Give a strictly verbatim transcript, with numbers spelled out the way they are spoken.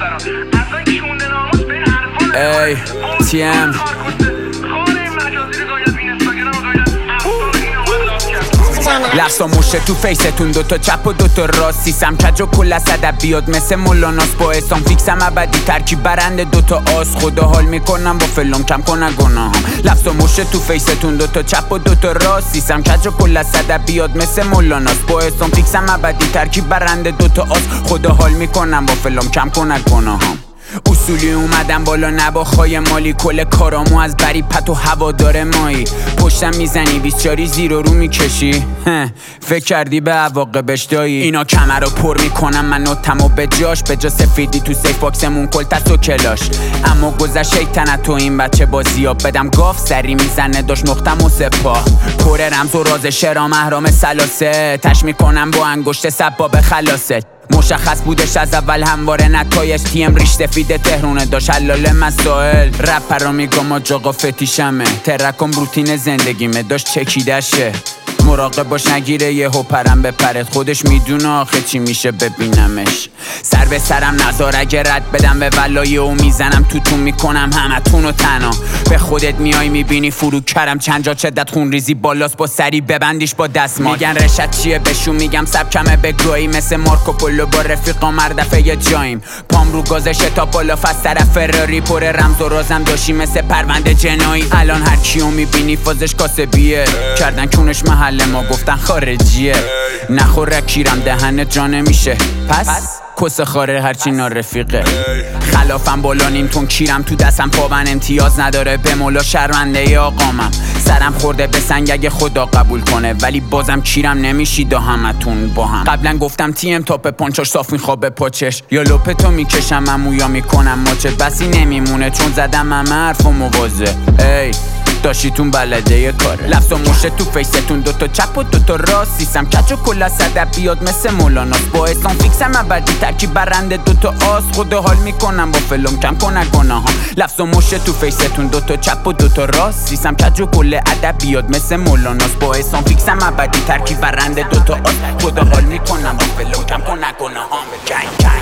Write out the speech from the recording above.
ای تی ام لفظ و مشه تو فیستون دوتا چپ و دوتا راستی سم کج و کل از ادب بیاد مثل مولاناس با اسلام فیکسم ابدی ترکیب برنده دوتا آس خدا حال میکنم با فلوم کم کنه گناهم لفظ و مشه تو فیستون دوتا چپ و دوتا راستی سم کج و کل از ادب بیاد مثل مولاناس با اسلام فیکسم ابدی ترکیب برنده دوتا آس خدا حال میکنم با فلوم کم کنه گناهم اصولی اومدم بالا نباخای مالی کل کارامو از بری پت و هوادار مایی پشتم میزنی بیسچاری زیر و رو میکشی فکر کردی به عواقبش دایی اینا کمر رو پر میکنم من نوتمو به جاش به جا سفیدی تو سیف باکسمون کل تست و کلاش اما گذشت شیطنت تو این بچه بازیاب بدم گاف سری میزنه داشت نقطم و سپاه پر رمز و راز شرام اهرام سلاسه تش میکنم با انگشت سباب خلاصت مشخص بودش از اول همواره نتایج تیم ریش سفید تهرونه داشت حلال مسائل رپ رو میگم آجاقا فتیشمه ترکم روتین زندگیمه داشت چکیدشه مراقب باش نگیره یه هو پرم بپرد خودش میدونه آخه چی میشه ببینمش سر به سرم نزار اگه رد بدم به ولایه و میزنم توتون میکنم همتون و تنها به خودت میای میبینی فرو کرم چند جا چدت خون ریزی بالاست با سری ببندیش با دستمال میگن رشد چیه بشون میگم سبکمه بگویی مثل مارکو پولو با رفیقا مردفه یه جاییم پام رو گازشه تا بالا فست طرف فراری پر رمز و رازم داشی مثل پرونده جنایی الان هر کیو میبینی فازش کاسبیه کردن کونش محل ما گفتن خارجیه نخوره کیرم دهنت جا نمیشه پس کس خاره هرچی نارفیقه خلافم بالا نیم تون کیرم تو دستم پابن امتیاز نداره به مولا شرمنده ی آقامم سرم خورده به سنگ اگه خدا قبول کنه ولی بازم کیرم نمیشی دا همتون با هم قبلا گفتم تیم تاپ پانچاش صاف میخوابه پاچش یا لپتو میکشم امو یا میکنم ماچه بسی نمیمونه چون زدم همه حرف و موازه ای داشتیتون بلده یه کاره لفظ و مشه تو فیستون دوتا چپ و دوتا راست سیسم کچ و کل از ادب بیاد مثل مولاناس با اسلام فیکسم ابدی ترکیب برنده دوتا آس خدا حال میکنم با فلوم کم کنه گناهم لفظ و مشه تو فیستون دوتا چپ و دوتا راست سیسم کچ و کل ادب بیاد مثل مولاناس با اسلام فیکسم ابدی ترکیب برنده دوتا آس خدا حال میکنم با فلوم کم کنه گناهم